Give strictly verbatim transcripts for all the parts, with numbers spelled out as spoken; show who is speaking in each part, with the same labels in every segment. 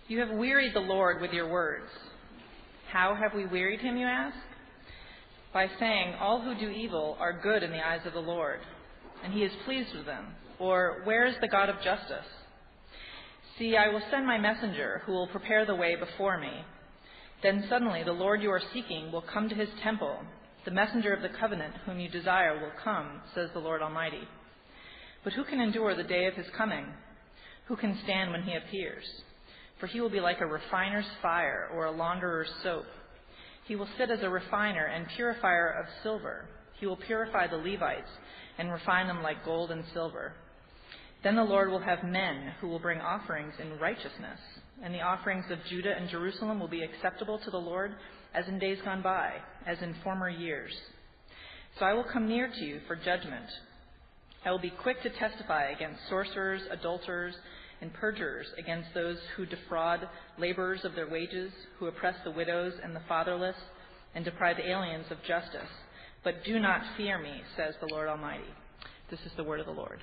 Speaker 1: You have wearied the Lord with your words. How have we wearied him, you ask? By saying, all who do evil are good in the eyes of the Lord, and he is pleased with them. Or, where is the God of justice? See, I will send my messenger, who will prepare the way before me. Then suddenly the Lord you are seeking will come to his temple. The messenger of the covenant whom you desire will come, says the Lord Almighty. But who can endure the day of his coming? Who can stand when he appears? For he will be like a refiner's fire or a launderer's soap. He will sit as a refiner and purifier of silver. He will purify the Levites and refine them like gold and silver. Then the Lord will have men who will bring offerings in righteousness, and the offerings of Judah and Jerusalem will be acceptable to the Lord as in days gone by, as in former years. So I will come near to you for judgment. I will be quick to testify against sorcerers, adulterers, and perjurers, against those who defraud laborers of their wages, who oppress the widows and the fatherless, and deprive aliens of justice. But do not fear me, says the Lord Almighty. This is the word of the Lord.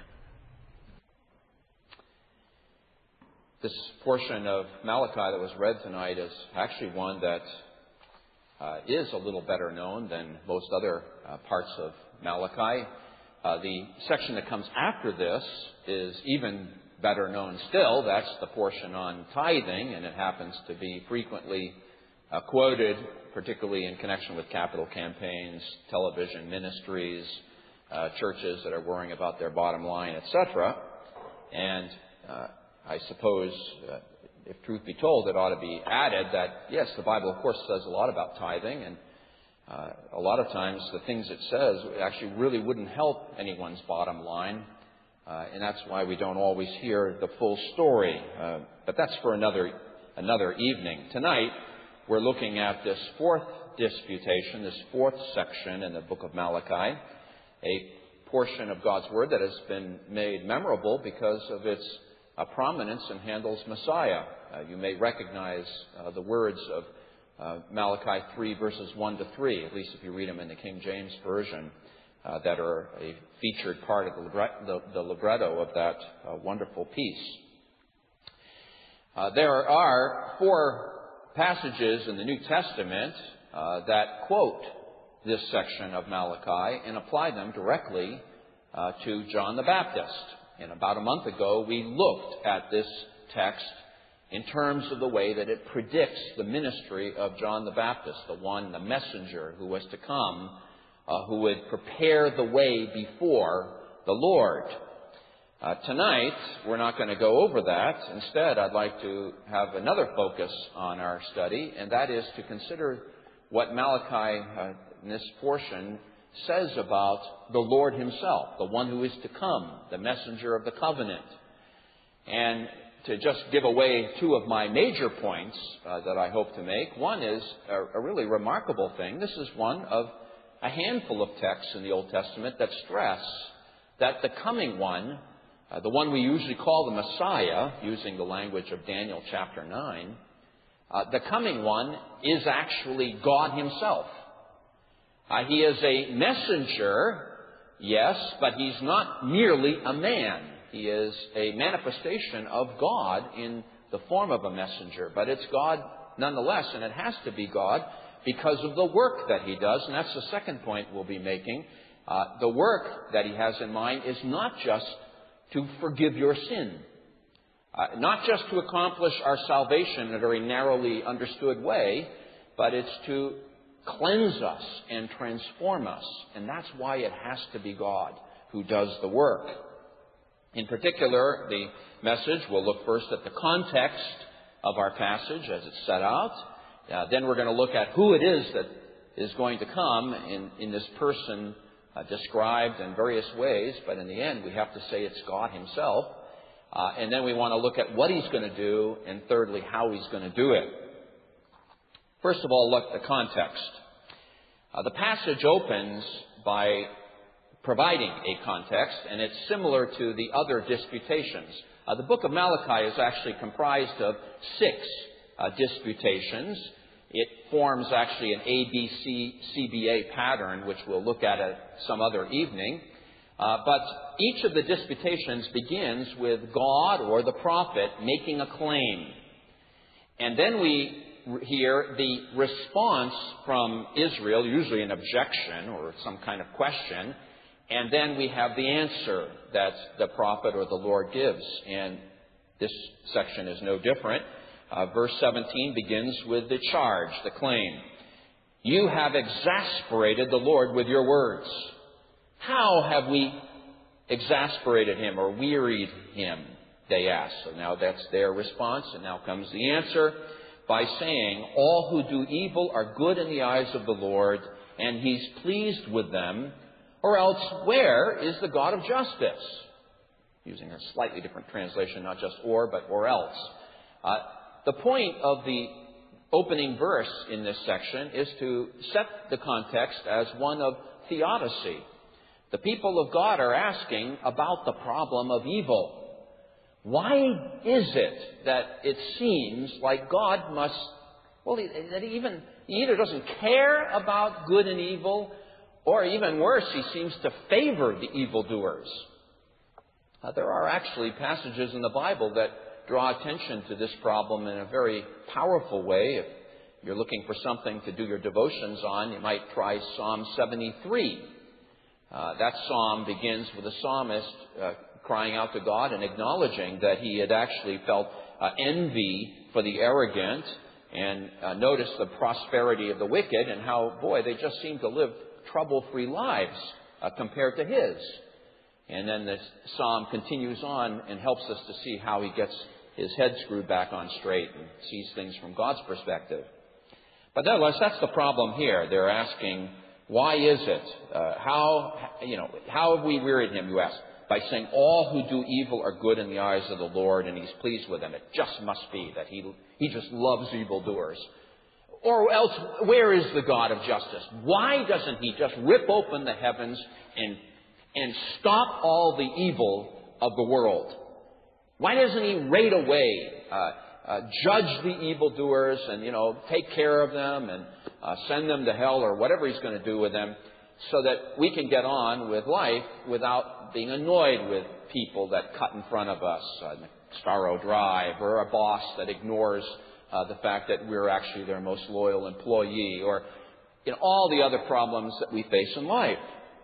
Speaker 2: This portion of Malachi that was read tonight is actually one that uh, is a little better known than most other uh, parts of Malachi. Uh, the section that comes after this is even better known still. That's the portion on tithing, and it happens to be frequently uh, quoted, particularly in connection with capital campaigns, television ministries, uh, churches that are worrying about their bottom line, et cetera. And uh, I suppose, uh, if truth be told, it ought to be added that, yes, the Bible, of course, says a lot about tithing, and uh, a lot of times the things it says actually really wouldn't help anyone's bottom line, uh, and that's why we don't always hear the full story. Uh, but that's for another another evening. Tonight, we're looking at this fourth disputation, this fourth section in the book of Malachi, a portion of God's Word that has been made memorable because of its uh, prominence in Handel's Messiah. Uh, you may recognize uh, the words of uh, Malachi three, verses one to three, at least if you read them in the King James Version, uh, that are a featured part of the, libret- the, the libretto of that uh, wonderful piece. Uh, there are four passages in the New Testament uh, that quote this section of Malachi and apply them directly uh, to John the Baptist. And about a month ago, we looked at this text in terms of the way that it predicts the ministry of John the Baptist, the one, the messenger who was to come, uh, who would prepare the way before the Lord. Uh, tonight, we're not going to go over that. Instead, I'd like to have another focus on our study, and that is to consider what Malachi, uh, in this portion, says about the Lord himself, the one who is to come, the messenger of the covenant. And to just give away two of my major points uh, that I hope to make, one is a, a really remarkable thing. This is one of a handful of texts in the Old Testament that stress that the coming one, uh, the one we usually call the Messiah, using the language of Daniel chapter nine, uh, the coming one is actually God himself. Uh, he is a messenger, yes, but he's not merely a man. He is a manifestation of God in the form of a messenger. But it's God nonetheless, and it has to be God because of the work that he does. And that's the second point we'll be making. Uh, the work that he has in mind is not just to forgive your sin, uh, not just to accomplish our salvation in a very narrowly understood way, but it's to cleanse us and transform us. And that's why it has to be God who does the work. In particular, the message, we'll look first at the context of our passage as it's set out. Uh, then we're going to look at who it is that is going to come in, in this person uh, described in various ways. But in the end, we have to say it's God himself. Uh, and then we want to look at what he's going to do. And thirdly, how he's going to do it. First of all, look at the context. Uh, the passage opens by providing a context, and it's similar to the other disputations. Uh, the book of Malachi is actually comprised of six uh, disputations. It forms actually an A B C C B A pattern, which we'll look at at some other evening. Uh, but each of the disputations begins with God or the prophet making a claim. And then we hear the response from Israel, usually an objection or some kind of question. And then we have the answer that the prophet or the Lord gives. And this section is no different. Uh, verse seventeen begins with the charge, the claim. You have exasperated the Lord with your words. How have we exasperated him or wearied him? They ask. So now that's their response. And now comes the answer by saying, all who do evil are good in the eyes of the Lord, and he's pleased with them. Or else, where is the God of justice? Using a slightly different translation, not just or, but or else. Uh, the point of the opening verse in this section is to set the context as one of theodicy. The people of God are asking about the problem of evil. Why is it that it seems like God must, well, that he even he either doesn't care about good and evil, or even worse, he seems to favor the evildoers? Uh, there are actually passages in the Bible that draw attention to this problem in a very powerful way. If you're looking for something to do your devotions on, you might try Psalm seventy-three. Uh, that psalm begins with the psalmist uh, crying out to God and acknowledging that he had actually felt uh, envy for the arrogant, and uh, notice the prosperity of the wicked and how, boy, they just seem to live trouble-free lives uh, compared to his. And then this psalm continues on and helps us to see how he gets his head screwed back on straight and sees things from God's perspective. But nevertheless, that's the problem here. They're asking, why is it? Uh, how, you know, how have we wearied him, you ask? By saying all who do evil are good in the eyes of the Lord, and he's pleased with them. It just must be that he, he just loves evildoers. Or else, where is the God of justice? Why doesn't he just rip open the heavens and, and stop all the evil of the world? Why doesn't he raid away, uh, uh, judge the evildoers and, you know, take care of them and uh, send them to hell or whatever he's going to do with them, so that we can get on with life without being annoyed with people that cut in front of us, uh, Sparrow Drive, or a boss that ignores uh, the fact that we're actually their most loyal employee, or you know, all the other problems that we face in life.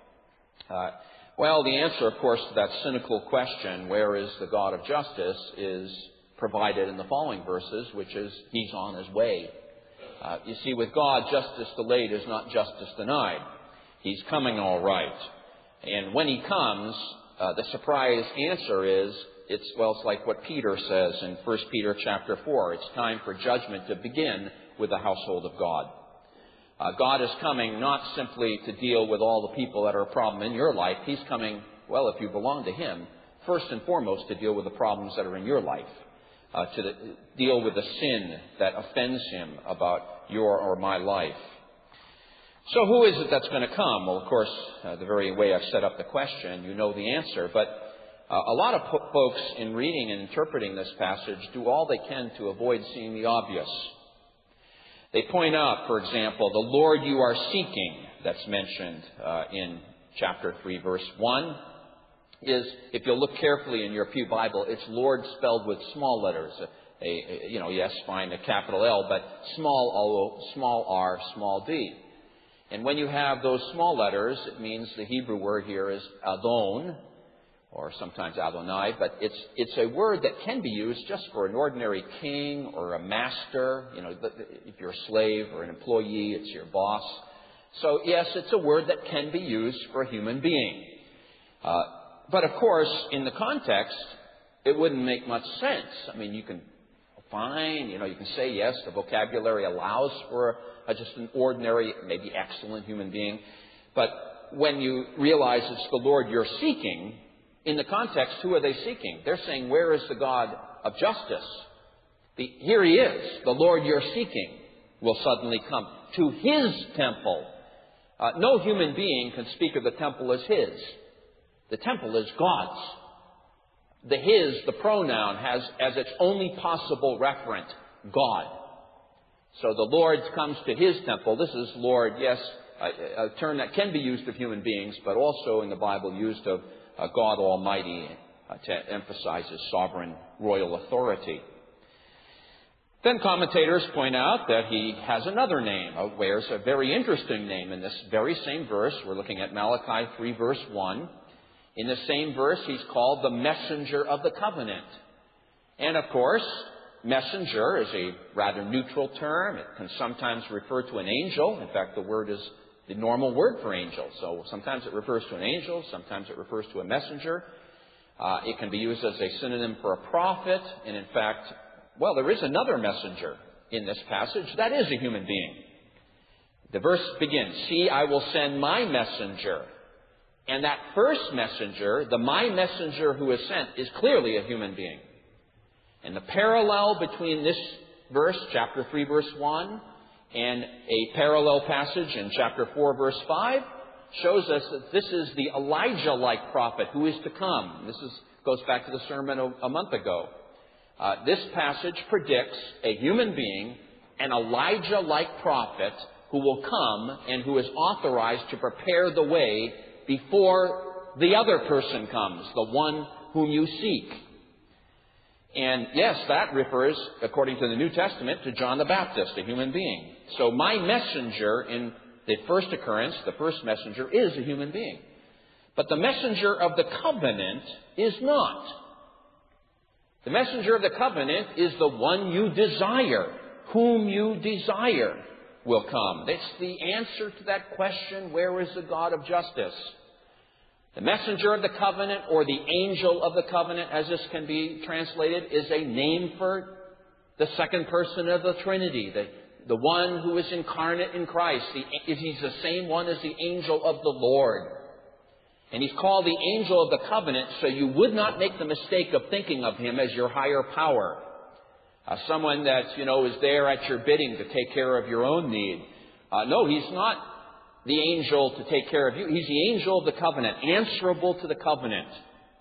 Speaker 2: Uh, well, the answer, of course, to that cynical question, where is the God of justice, is provided in the following verses, which is, he's on his way. Uh, you see, with God, justice delayed is not justice denied. He's coming all right. And when he comes, uh, the surprise answer is, it's, well, it's like what Peter says in First Peter chapter four. It's time for judgment to begin with the household of God. Uh, God is coming not simply to deal with all the people that are a problem in your life. He's coming, well, if you belong to him, first and foremost to deal with the problems that are in your life. Uh, to the, deal with the sin that offends him about your or my life. So who is it that's going to come? Well, of course, uh, the very way I've set up the question, you know the answer. But uh, a lot of po- folks in reading and interpreting this passage do all they can to avoid seeing the obvious. They point out, for example, the Lord you are seeking, that's mentioned uh, in chapter three, verse one, is, if you'll look carefully in your Pew Bible, it's Lord spelled with small letters. A, a, you know, yes, fine, a capital L, but small O, small r, small d. And when you have those small letters, it means the Hebrew word here is Adon, or sometimes Adonai, but it's it's a word that can be used just for an ordinary king or a master. You know, if you're a slave or an employee, it's your boss. So yes, it's a word that can be used for a human being. Uh, but of course, in the context, it wouldn't make much sense. I mean, you can fine, you know, you can say yes, the vocabulary allows for a, just an ordinary, maybe excellent human being. But when you realize it's the Lord you're seeking, in the context, who are they seeking? They're saying, where is the God of justice? The, here he is, the Lord you're seeking will suddenly come to his temple. Uh, no human being can speak of the temple as his. The temple is God's. The his, the pronoun, has as its only possible referent, God. So the Lord comes to his temple. This is Lord, yes, a, a term that can be used of human beings, but also in the Bible used of uh, God Almighty uh, to emphasize his sovereign royal authority. Then commentators point out that he has another name, uh, wears a very interesting name in this very same verse. We're looking at Malachi three, verse one. In the same verse, he's called the messenger of the covenant. And of course, messenger is a rather neutral term. It can sometimes refer to an angel. In fact, the word is the normal word for angel. So sometimes it refers to an angel, sometimes it refers to a messenger. Uh, it can be used as a synonym for a prophet. And in fact, well, there is another messenger in this passage. That is a human being. The verse begins, "See, I will send my messenger." And that first messenger, the my messenger who is sent, is clearly a human being. And the parallel between this verse, chapter three, verse one, and a parallel passage in chapter four, verse five, shows us that this is the Elijah-like prophet who is to come. This is, goes back to the sermon a, a month ago. Uh, this passage predicts a human being, an Elijah-like prophet, who will come and who is authorized to prepare the way before the other person comes, the one whom you seek. And yes, that refers, according to the New Testament, to John the Baptist, a human being. So my messenger in the first occurrence, the first messenger, is a human being. But the messenger of the covenant is not. The messenger of the covenant is the one you desire, whom you desire will come. That's the answer to that question, where is the God of justice? The messenger of the covenant, or the angel of the covenant, as this can be translated, is a name for the second person of the Trinity, the, the one who is incarnate in Christ. The, he's the same one as the angel of the Lord. And he's called the angel of the covenant so you would not make the mistake of thinking of him as your higher power. Uh, someone that, you know, is there at your bidding to take care of your own need. Uh, no, he's not the angel to take care of you. He's the angel of the covenant, answerable to the covenant.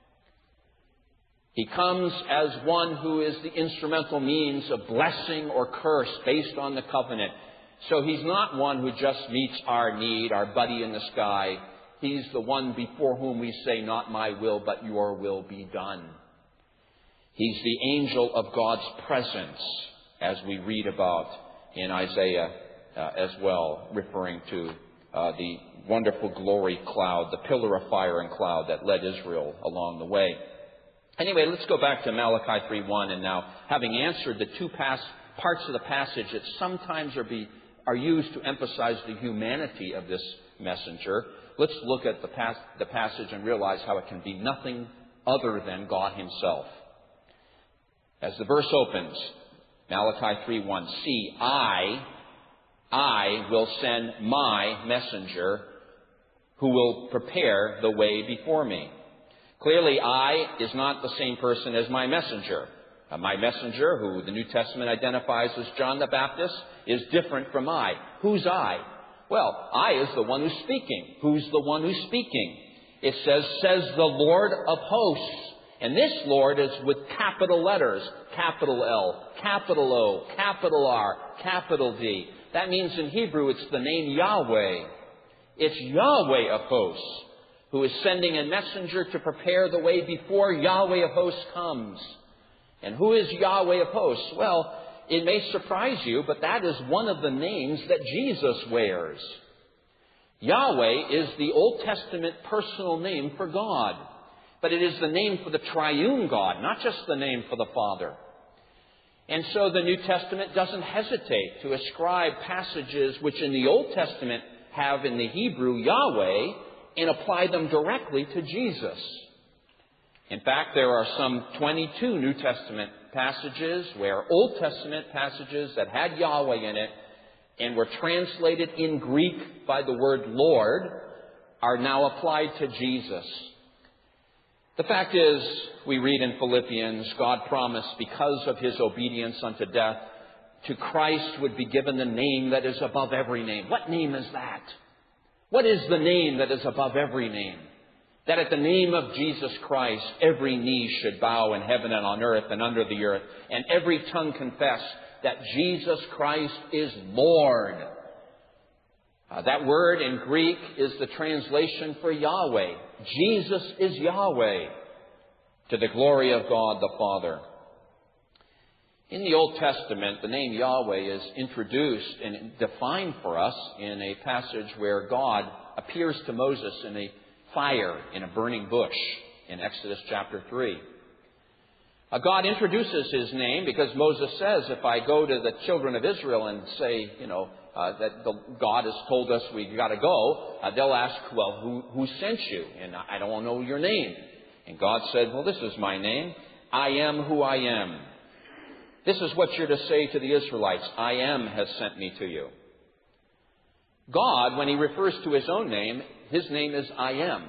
Speaker 2: He comes as one who is the instrumental means of blessing or curse based on the covenant. So he's not one who just meets our need, our buddy in the sky. He's the one before whom we say, not my will, but your will be done. He's the angel of God's presence, as we read about in Isaiah uh, as well, referring to uh, the wonderful glory cloud, the pillar of fire and cloud that led Israel along the way. Anyway, let's go back to Malachi three one, and now, having answered the two pas- parts of the passage that sometimes are, be, are used to emphasize the humanity of this messenger, let's look at the, pas- the passage and realize how it can be nothing other than God himself. As the verse opens, Malachi three one, "See, I, I will send my messenger who will prepare the way before me." Clearly, I is not the same person as my messenger. Uh, my messenger, who the New Testament identifies as John the Baptist, is different from I. Who's I? Well, I is the one who's speaking. Who's the one who's speaking? It says, says the Lord of hosts. And this Lord is with capital letters, capital L, capital O, capital R, capital D. That means in Hebrew it's the name Yahweh. It's Yahweh of hosts who is sending a messenger to prepare the way before Yahweh of hosts comes. And who is Yahweh of hosts? Well, it may surprise you, but that is one of the names that Jesus wears. Yahweh is the Old Testament personal name for God. But it is the name for the triune God, not just the name for the Father. And so the New Testament doesn't hesitate to ascribe passages which in the Old Testament have in the Hebrew Yahweh and apply them directly to Jesus. In fact, there are some twenty-two New Testament passages where Old Testament passages that had Yahweh in it and were translated in Greek by the word Lord are now applied to Jesus. The fact is, we read in Philippians, God promised, because of his obedience unto death, to Christ would be given the name that is above every name. What name is that? What is the name that is above every name? That at the name of Jesus Christ, every knee should bow in heaven and on earth and under the earth, and every tongue confess that Jesus Christ is Lord. Uh, that word in Greek is the translation for Yahweh. Jesus is Yahweh, to the glory of God the Father. In the Old Testament, the name Yahweh is introduced and defined for us in a passage where God appears to Moses in a fire in a burning bush in Exodus chapter three. Uh, God introduces His name because Moses says, if I go to the children of Israel and say, you know, uh, that the, God has told us we got to go, uh, they'll ask, well, who, who sent you? And I don't know your name. And God said, well, this is my name. I am who I am. This is what you're to say to the Israelites. I am has sent me to you. God, when He refers to His own name, His name is I am.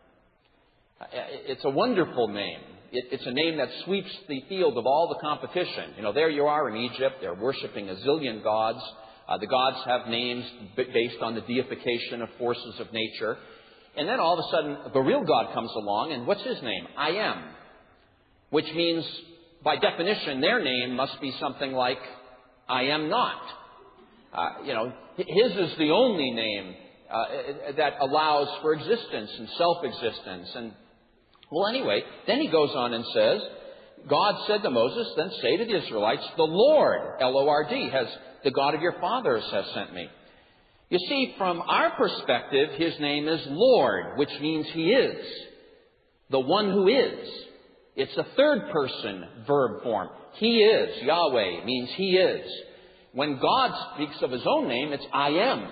Speaker 2: It's a wonderful name. It's a name that sweeps the field of all the competition. You know, there you are in Egypt. They're worshiping a zillion gods. Uh, the gods have names based on the deification of forces of nature. And then all of a sudden, the real God comes along, and what's His name? I am. Which means, by definition, their name must be something like, I am not. Uh, you know, His is the only name uh, that allows for existence and self-existence. And, well, anyway, then He goes on and says, God said to Moses, then say to the Israelites, the Lord, L O R D, has the God of your fathers has sent me. You see, from our perspective, His name is Lord, which means He is. The one who is. It's a third person verb form. He is. Yahweh means He is. When God speaks of His own name, it's I am.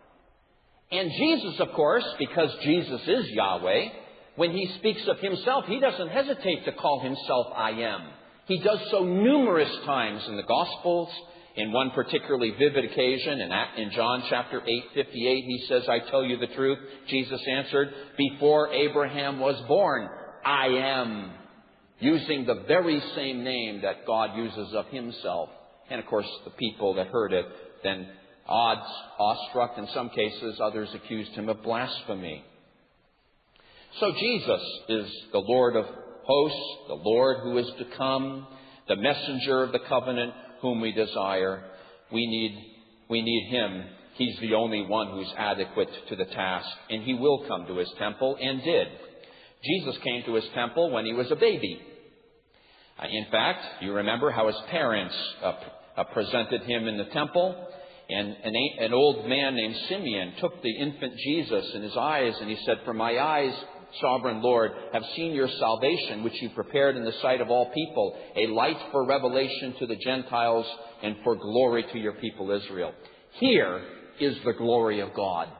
Speaker 2: And Jesus, of course, because Jesus is Yahweh, when He speaks of Himself, He doesn't hesitate to call Himself I am. He does so numerous times in the Gospels. In one particularly vivid occasion, in John chapter eight, fifty-eight, He says, I tell you the truth. Jesus answered, before Abraham was born, I am. Using the very same name that God uses of Himself. And of course, the people that heard it then odds, awestruck in some cases, others accused Him of blasphemy. So Jesus is the Lord of hosts, the Lord who is to come, the messenger of the covenant whom we desire. We need, we need Him. He's the only one who's adequate to the task, and He will come to His temple, and did. Jesus came to His temple when He was a baby. Uh, in fact, you remember how His parents uh, uh, presented Him in the temple, and an, an old man named Simeon took the infant Jesus in his eyes, and he said, for my eyes, Sovereign Lord, have seen your salvation, which you prepared in the sight of all people, a light for revelation to the Gentiles and for glory to your people Israel. Here is the glory of God.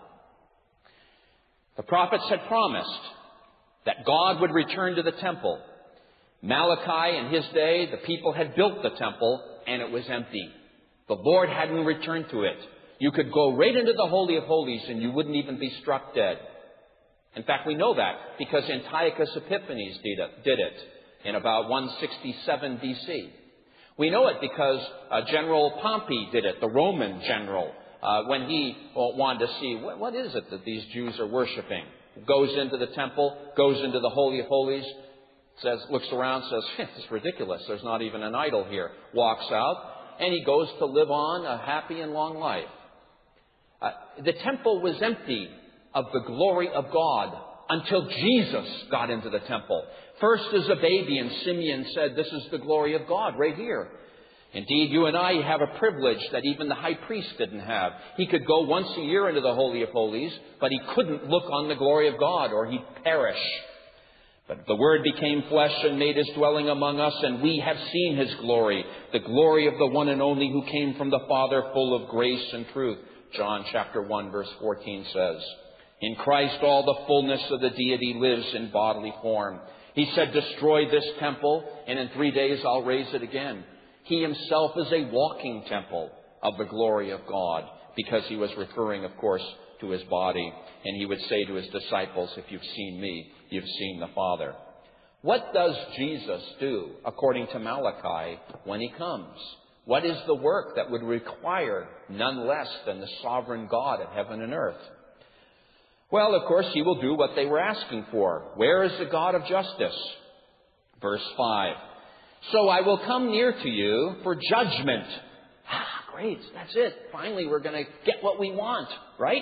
Speaker 2: The prophets had promised that God would return to the temple. Malachi, in his day, the people had built the temple, and it was empty. The Lord hadn't returned to it. You could go right into the Holy of Holies, and you wouldn't even be struck dead. In fact, we know that because Antiochus Epiphanes did it in about one sixty-seven B C. We know it because uh, General Pompey did it, the Roman general, uh, when he well, wanted to see what, what is it that these Jews are worshiping. Goes into the temple, goes into the Holy of Holies, says, looks around, says, it's ridiculous. There's not even an idol here. Walks out, and he goes to live on a happy and long life. Uh, the temple was empty of the glory of God until Jesus got into the temple. First as a baby, and Simeon said, this is the glory of God right here. Indeed, you and I have a privilege that even the high priest didn't have. He could go once a year into the Holy of Holies, but he couldn't look on the glory of God or he'd perish. But the Word became flesh and made His dwelling among us, and we have seen His glory, the glory of the one and only who came from the Father, full of grace and truth. John chapter one, verse fourteen says, in Christ all the fullness of the deity lives in bodily form. He said, destroy this temple, and in three days I'll raise it again. He Himself is a walking temple of the glory of God, because He was referring, of course, to His body. And He would say to His disciples, if you've seen me, you've seen the Father. What does Jesus do, according to Malachi, when He comes? What is the work that would require none less than the sovereign God of heaven and earth? Well, of course, He will do what they were asking for. Where is the God of justice? Verse five. So I will come near to you for judgment. Ah, great. That's it. Finally, we're going to get what we want, right?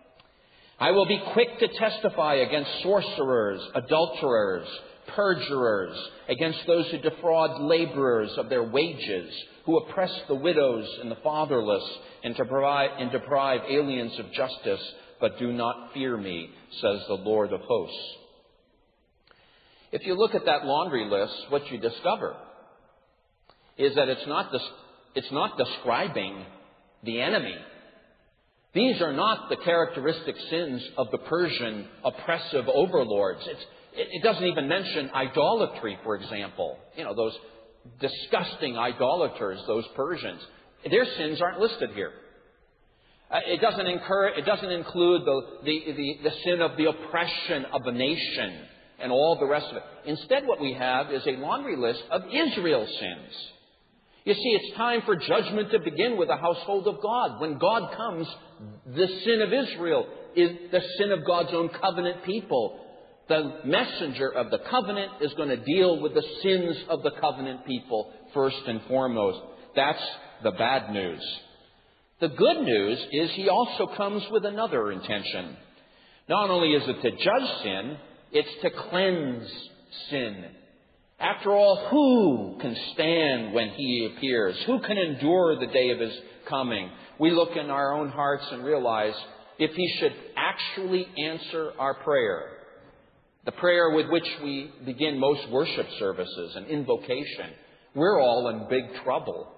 Speaker 2: I will be quick to testify against sorcerers, adulterers, perjurers, against those who defraud laborers of their wages, who oppress the widows and the fatherless, and to provide and deprive aliens of justice, but do not fear me, says the Lord of hosts. If you look at that laundry list, what you discover is that it's not des- it's not describing the enemy. These are not the characteristic sins of the Persian oppressive overlords. It's, it, it doesn't even mention idolatry, for example. You know, those disgusting idolaters, those Persians. Their sins aren't listed here. Uh, it doesn't incur, it doesn't include the, the, the, the sin of the oppression of a nation and all the rest of it. Instead, what we have is a laundry list of Israel's sins. You see, it's time for judgment to begin with the household of God. When God comes, the sin of Israel is the sin of God's own covenant people. The messenger of the covenant is going to deal with the sins of the covenant people first and foremost. That's the bad news. The good news is he also comes with another intention. Not only is it to judge sin, it's to cleanse sin. After all, who can stand when he appears? Who can endure the day of his coming? We look in our own hearts and realize if he should actually answer our prayer, the prayer with which we begin most worship services and invocation, we're all in big trouble.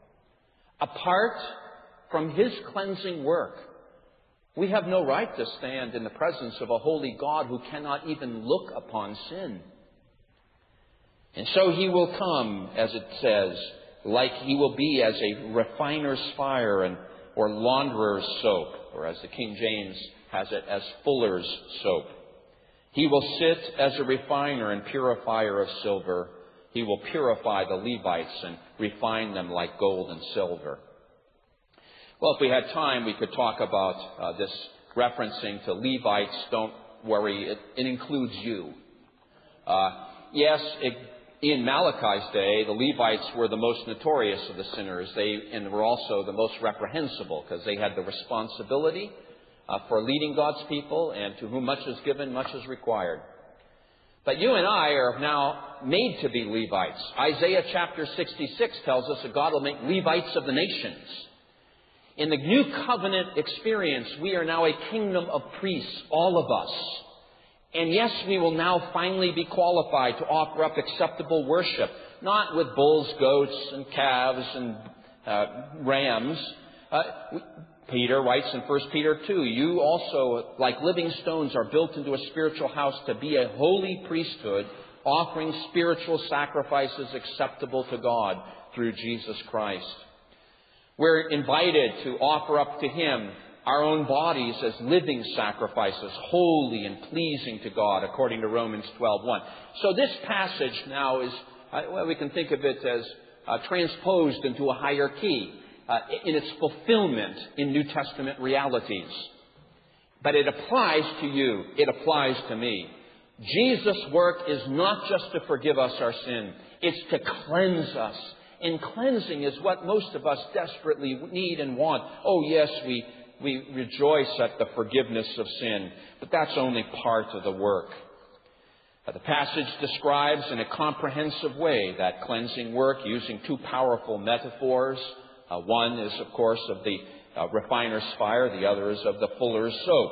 Speaker 2: Apart from his cleansing work, we have no right to stand in the presence of a holy God who cannot even look upon sin. And so he will come, as it says, like he will be as a refiner's fire and or launderer's soap, or as the King James has it, as fuller's soap. He will sit as a refiner and purifier of silver. He will purify the Levites and refine them like gold and silver. Well, if we had time, we could talk about uh, this referencing to Levites. Don't worry, it, it includes you. Uh, yes, it, in Malachi's day, the Levites were the most notorious of the sinners. They and were also the most reprehensible because they had the responsibility uh, for leading God's people, and to whom much is given, much is required. But you and I are now made to be Levites. Isaiah chapter sixty-six tells us that God will make Levites of the nations. In the new covenant experience, we are now a kingdom of priests, all of us. And yes, we will now finally be qualified to offer up acceptable worship, not with bulls, goats, and calves, and uh, rams. Uh, Peter writes in First Peter two, you also, like living stones, are built into a spiritual house to be a holy priesthood, offering spiritual sacrifices acceptable to God through Jesus Christ. We're invited to offer up to Him our own bodies as living sacrifices, holy and pleasing to God, according to Romans twelve one. So this passage now is, uh, well, we can think of it as uh, transposed into a higher key uh, in its fulfillment in New Testament realities. But it applies to you. It applies to me. Jesus' work is not just to forgive us our sin. It's to cleanse us. And cleansing is what most of us desperately need and want. Oh, yes, we, we rejoice at the forgiveness of sin, but that's only part of the work. Uh, the passage describes in a comprehensive way that cleansing work using two powerful metaphors. Uh, one is, of course, of the uh, refiner's fire. The other is of the fuller's soap.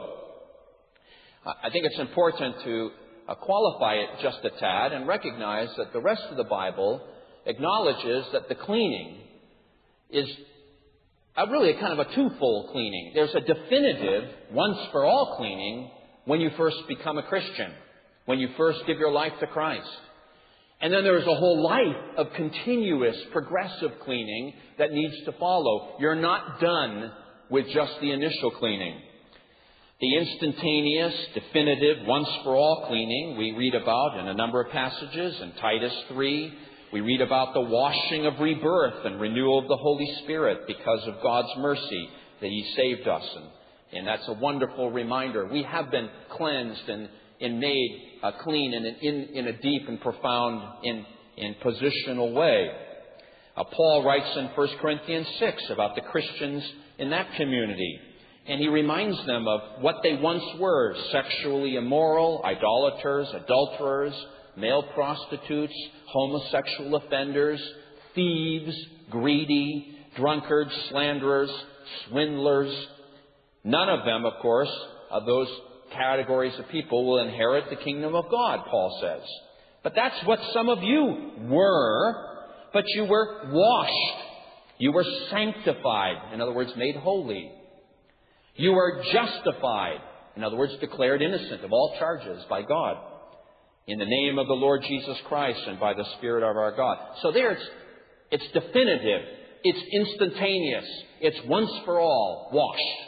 Speaker 2: Uh, I think it's important to uh, qualify it just a tad and recognize that the rest of the Bible acknowledges that the cleaning is a really a kind of a twofold cleaning. There's a definitive, once-for-all cleaning when you first become a Christian, when you first give your life to Christ. And then there's a whole life of continuous, progressive cleaning that needs to follow. You're not done with just the initial cleaning. The instantaneous, definitive, once-for-all cleaning we read about in a number of passages in Titus three. We read about the washing of rebirth and renewal of the Holy Spirit because of God's mercy that He saved us. And, and that's a wonderful reminder. We have been cleansed and, and made uh, clean in, in, in a deep and profound in, in positional way. Uh, Paul writes in First Corinthians six about the Christians in that community. And he reminds them of what they once were: sexually immoral, idolaters, adulterers, male prostitutes, homosexual offenders, thieves, greedy, drunkards, slanderers, swindlers. None of them, of course, of those categories of people will inherit the kingdom of God, Paul says. But that's what some of you were, but you were washed. You were sanctified, in other words, made holy. You were justified, in other words, declared innocent of all charges by God, in the name of the Lord Jesus Christ and by the Spirit of our God. So there it's, it's definitive. It's instantaneous. It's once for all, washed.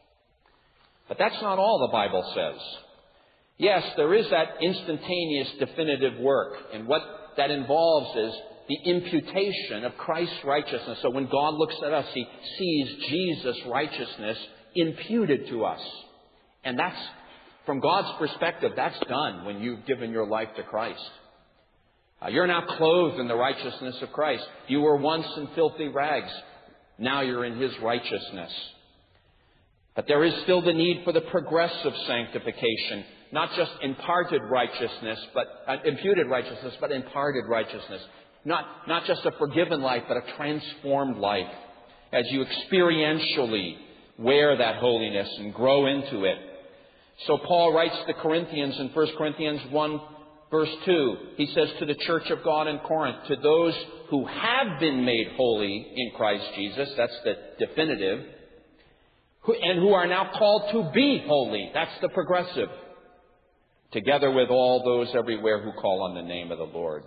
Speaker 2: But that's not all the Bible says. Yes, there is that instantaneous definitive work. And what that involves is the imputation of Christ's righteousness. So when God looks at us, He sees Jesus' righteousness imputed to us. And that's, from God's perspective, that's done when you've given your life to Christ. Uh, you're now clothed in the righteousness of Christ. You were once in filthy rags. Now you're in His righteousness. But there is still the need for the progressive sanctification. Not just imparted righteousness, but uh, imputed righteousness, but imparted righteousness. Not, not just a forgiven life, but a transformed life. As you experientially wear that holiness and grow into it. So Paul writes to the Corinthians in First Corinthians one, verse two. He says to the church of God in Corinth, to those who have been made holy in Christ Jesus, that's the definitive, who, and who are now called to be holy, that's the progressive, together with all those everywhere who call on the name of the Lord.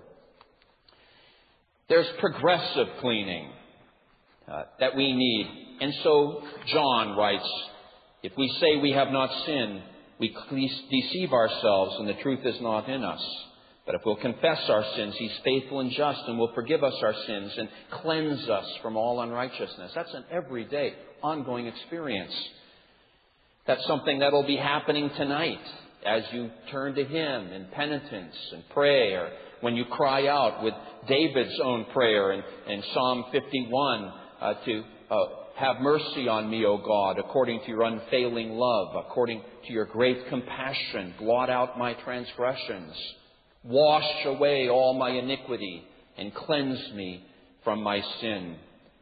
Speaker 2: There's progressive cleaning uh, that we need. And so John writes, if we say we have not sinned, we deceive ourselves and the truth is not in us. But if we'll confess our sins, He's faithful and just and will forgive us our sins and cleanse us from all unrighteousness. That's an everyday, ongoing experience. That's something that will be happening tonight as you turn to Him in penitence and prayer. When you cry out with David's own prayer in, in Psalm fifty-one uh, to uh, have mercy on me, O God, according to your unfailing love, according to your great compassion, blot out my transgressions, wash away all my iniquity, and cleanse me from my sin.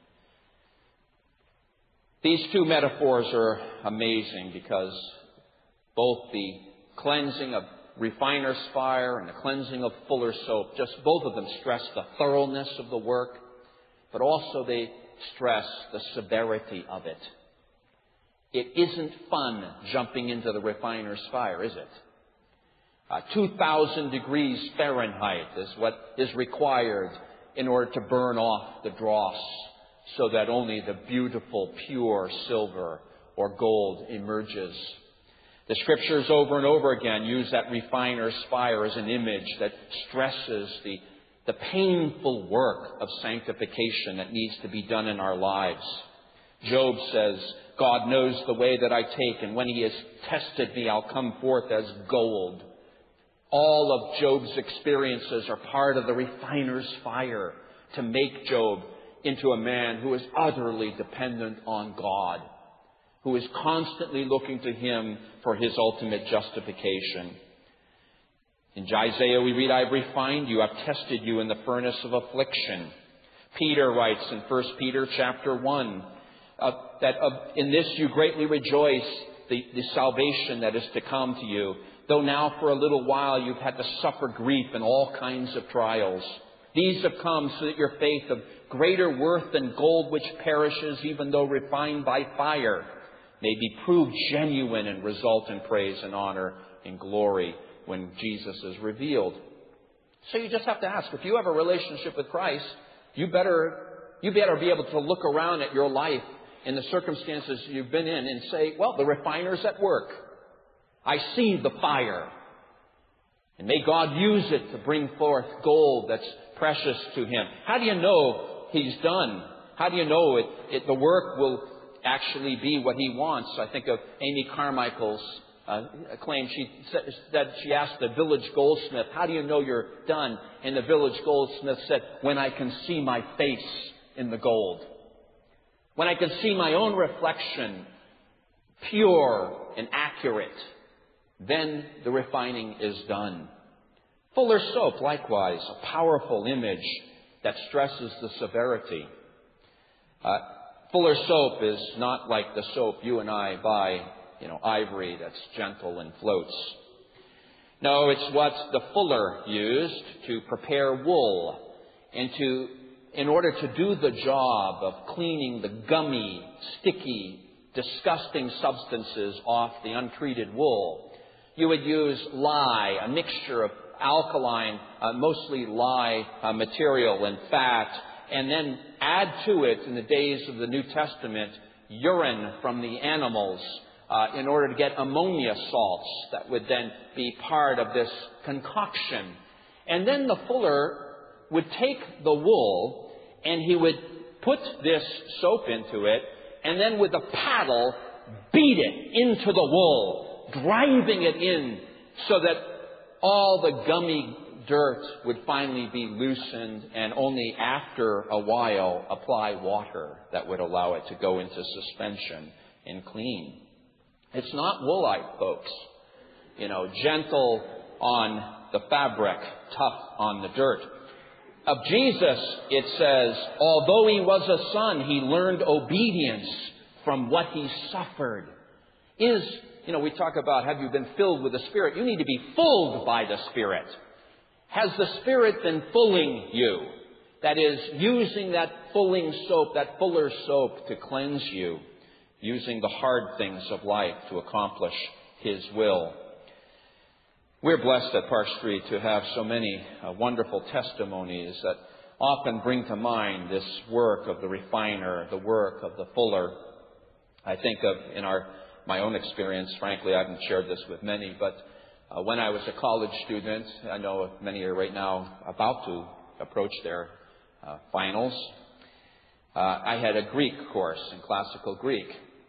Speaker 2: These two metaphors are amazing because both the cleansing of refiner's fire and the cleansing of fuller's soap, just both of them stress the thoroughness of the work, but also they stress the severity of it. It isn't fun jumping into the refiner's fire, is it? Uh, two thousand degrees Fahrenheit is what is required in order to burn off the dross so that only the beautiful, pure silver or gold emerges. The Scriptures over and over again use that refiner's fire as an image that stresses the, the painful work of sanctification that needs to be done in our lives. Job says, God knows the way that I take, and when He has tested me, I'll come forth as gold. All of Job's experiences are part of the refiner's fire to make Job into a man who is utterly dependent on God, who is constantly looking to Him for his ultimate justification. In Isaiah we read, I've refined you, I've tested you in the furnace of affliction. Peter writes in First Peter chapter one, uh, that uh, in this you greatly rejoice, the, the salvation that is to come to you, though now for a little while you've had to suffer grief in all kinds of trials. These have come so that your faith of greater worth than gold which perishes, even though refined by fire, may be proved genuine and result in praise and honor and glory when Jesus is revealed. So you just have to ask, if you have a relationship with Christ, you better, you better be able to look around at your life in the circumstances you've been in and say, well, the refiner's at work. I see the fire. And may God use it to bring forth gold that's precious to Him. How do you know He's done? How do you know it, it the work will actually be what He wants? I think of Amy Carmichael's uh, claim. She said that she asked the village goldsmith, how do you know you're done? And the village goldsmith said, when I can see my face in the gold. When I can see my own reflection, pure and accurate, then the refining is done. Fuller's soap, likewise, a powerful image that stresses the severity. Uh, Fuller soap is not like the soap you and I buy, you know, Ivory, that's gentle and floats. No, it's what the fuller used to prepare wool and to, in order to do the job of cleaning the gummy, sticky, disgusting substances off the untreated wool. You would use lye, a mixture of alkaline, uh, mostly lye uh, material and fat, and then add to it, in the days of the New Testament, urine from the animals uh, in order to get ammonia salts that would then be part of this concoction. And then the fuller would take the wool and he would put this soap into it and then with a paddle beat it into the wool, driving it in so that all the gummy dirt would finally be loosened, and only after a while apply water that would allow it to go into suspension and clean. It's not woolite, folks. You know, gentle on the fabric, tough on the dirt. Of Jesus, it says, although he was a son, he learned obedience from what he suffered. Is, you know, we talk about, have you been filled with the Spirit? You need to be filled by the Spirit. Has the Spirit been fulling you? That is, using that fulling soap, that fuller soap to cleanse you, using the hard things of life to accomplish his will. We're blessed at Park Street to have so many uh, wonderful testimonies that often bring to mind this work of the refiner, the work of the fuller. I think of, in our my own experience, frankly, I haven't shared this with many, but uh, when I was a college student, I know many are right now about to approach their uh, finals, uh, I had a Greek course in classical Greek.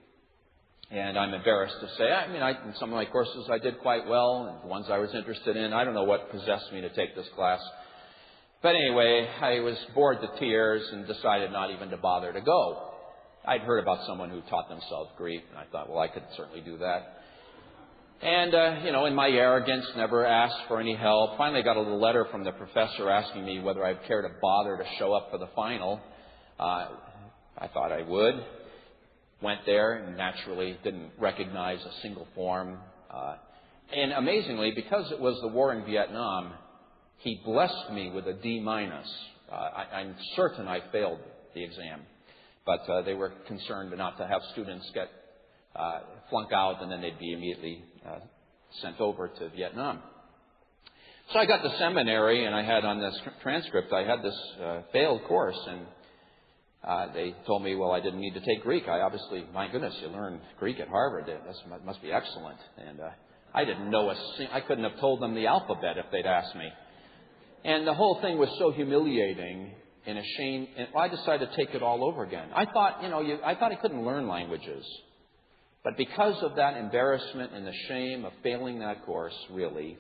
Speaker 2: And I'm embarrassed to say, I mean, I, in some of my courses I did quite well, and the ones I was interested in, I don't know what possessed me to take this class. But anyway, I was bored to tears and decided not even to bother to go. I'd heard about someone who taught themselves Greek, and I thought, well, I could certainly do that. And, uh, you know, in my arrogance, never asked for any help. Finally got a little letter from the professor asking me whether I'd care to bother to show up for the final. Uh, I thought I would. Went there and naturally didn't recognize a single form. Uh, and amazingly, because it was the war in Vietnam, he blessed me with a D minus. Uh, I, I'm certain I failed the exam. But uh, they were concerned not to have students get uh, flunk out and then they'd be immediately uh, sent over to Vietnam. So I got to seminary and I had on this transcript, I had this uh, failed course, and Uh, they told me, well, I didn't need to take Greek. I obviously, my goodness, you learned Greek at Harvard. That must be excellent. And uh, I didn't know a sing- I couldn't have told them the alphabet if they'd asked me. And the whole thing was so humiliating and a shame. And I decided to take it all over again. I thought, you know, you, I thought I couldn't learn languages. But because of that embarrassment and the shame of failing that course, really,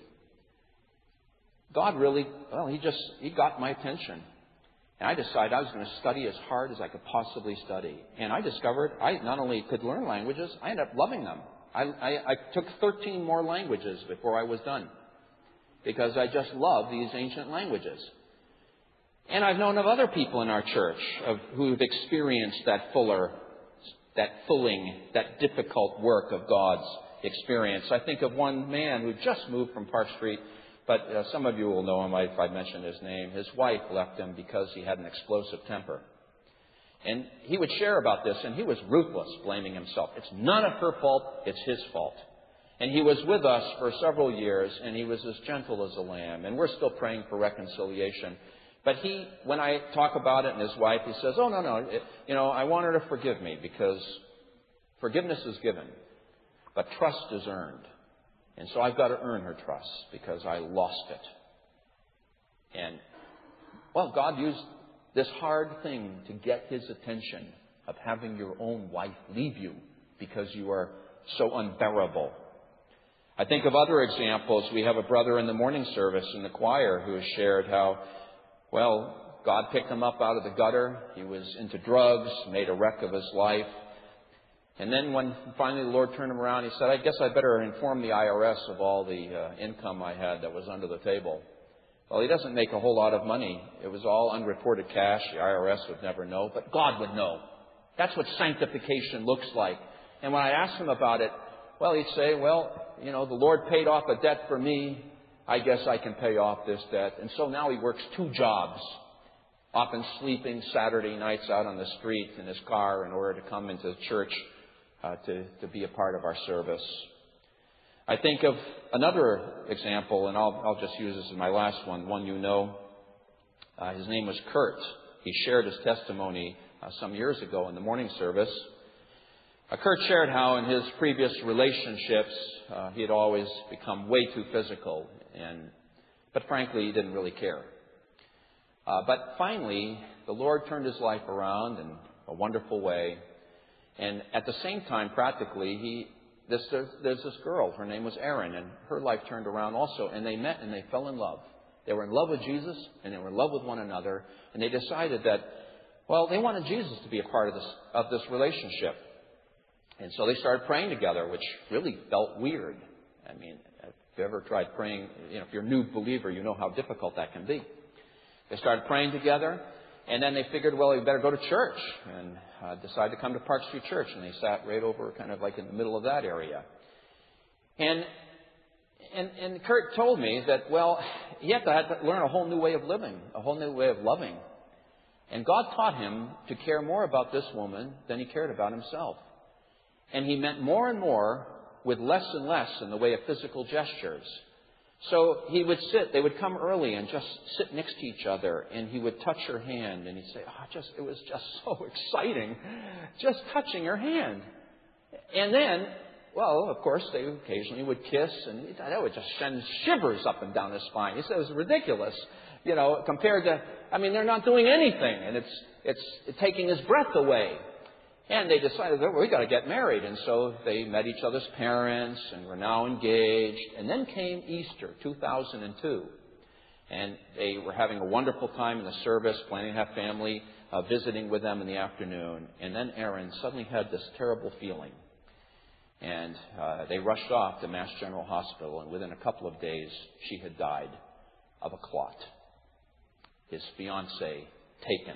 Speaker 2: God really, well, he just, he got my attention. And I decided I was going to study as hard as I could possibly study. And I discovered I not only could learn languages, I ended up loving them. I, I, I took thirteen more languages before I was done, because I just love these ancient languages. And I've known of other people in our church of, who've experienced that fuller, that fulling, that difficult work of God's experience. I think of one man who just moved from Park Street. But uh, some of you will know him if I mention his name. His wife left him because he had an explosive temper. And he would share about this, and he was ruthless, blaming himself. It's none of her fault, it's his fault. And he was with us for several years, and he was as gentle as a lamb. And we're still praying for reconciliation. But he, when I talk about it and his wife, he says, oh, no, no, it, you know, I want her to forgive me because forgiveness is given, but trust is earned. And so I've got to earn her trust because I lost it. And, well, God used this hard thing to get his attention of having your own wife leave you because you are so unbearable. I think of other examples. We have a brother in the morning service in the choir who has shared how, well, God picked him up out of the gutter. He was into drugs, made a wreck of his life. And then when finally the Lord turned him around, he said, I guess I better inform the I R S of all the uh, income I had that was under the table. Well, he doesn't make a whole lot of money. It was all unreported cash. The I R S would never know, but God would know. That's what sanctification looks like. And when I asked him about it, well, he'd say, well, you know, the Lord paid off a debt for me. I guess I can pay off this debt. And so now he works two jobs, often sleeping Saturday nights out on the street in his car in order to come into church uh, to, to be a part of our service. I think of another example, and I'll, I'll just use this as my last one, one you know. Uh, his name was Kurt. He shared his testimony uh, some years ago in the morning service. Uh, Kurt shared how in his previous relationships uh, he had always become way too physical, and but frankly he didn't really care. Uh, but finally, the Lord turned his life around in a wonderful way, and at the same time, practically, he this there's, there's this girl. Her name was Erin, and her life turned around also, and they met and they fell in love. They were in love with Jesus, and they were in love with one another, and they decided that, well, they wanted Jesus to be a part of this of this relationship. And so they started praying together, which really felt weird. I mean, if you ever tried praying, you know, if you're a new believer, you know how difficult that can be. They started praying together, and then they figured, well, we better go to church, and uh, decided to come to Park Street Church, and they sat right over kind of like in the middle of that area. And and, and Kurt told me that, well, he had to, had to learn a whole new way of living, a whole new way of loving. And God taught him to care more about this woman than he cared about himself. And he meant more and more with less and less in the way of physical gestures. So he would sit, they would come early and just sit next to each other, and he would touch her hand, and he'd say, oh, just, it was just so exciting, just touching her hand. And then, well, of course, they occasionally would kiss, and that would just send shivers up and down his spine. He said it was ridiculous, you know, compared to, I mean, they're not doing anything, and it's, it's taking his breath away. And they decided that, well, we got to get married. And so they met each other's parents and were now engaged. And then came Easter, two thousand two. And they were having a wonderful time in the service, planning to have family uh, visiting with them in the afternoon. And then Erin suddenly had this terrible feeling. And uh, they rushed off to Mass General Hospital. And within a couple of days, she had died of a clot. His fiancée taken.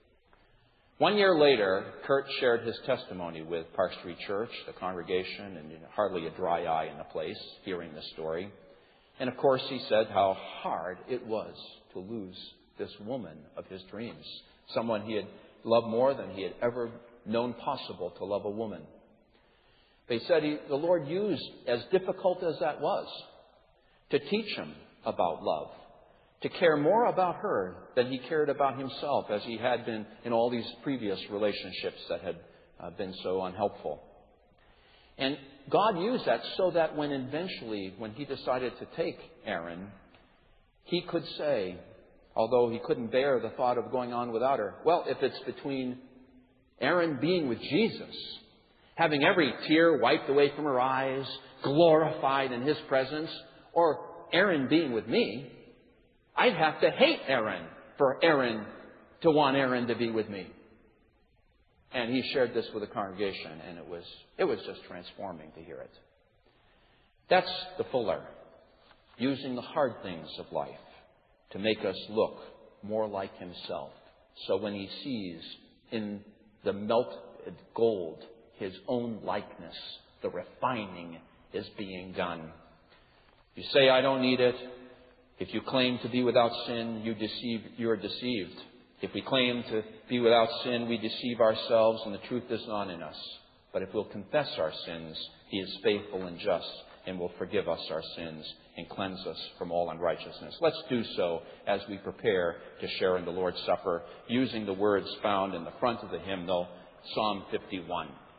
Speaker 2: One year later, Kurt shared his testimony with Park Street Church, the congregation, and you know, hardly a dry eye in the place hearing the story. And of course, he said how hard it was to lose this woman of his dreams, someone he had loved more than he had ever known possible to love a woman. They said he, the Lord used, as difficult as that was, to teach him about love, to care more about her than he cared about himself, as he had been in all these previous relationships that had uh, been so unhelpful. And God used that so that when eventually, when he decided to take Erin, he could say, although he couldn't bear the thought of going on without her, well, if it's between Erin being with Jesus, having every tear wiped away from her eyes, glorified in his presence, or Erin being with me, I'd have to hate Erin for Erin to want Erin to be with me. And he shared this with the congregation, and it was it was just transforming to hear it. That's the Fuller, using the hard things of life to make us look more like himself. So when he sees in the melted gold his own likeness, the refining is being done. You say, I don't need it. If you claim to be without sin, you deceive, you are deceived. If we claim to be without sin, we deceive ourselves, and the truth is not in us. But if we'll confess our sins, he is faithful and just, and will forgive us our sins and cleanse us from all unrighteousness. Let's do so as we prepare to share in the Lord's Supper, using the words found in the front of the hymnal, Psalm fifty-one.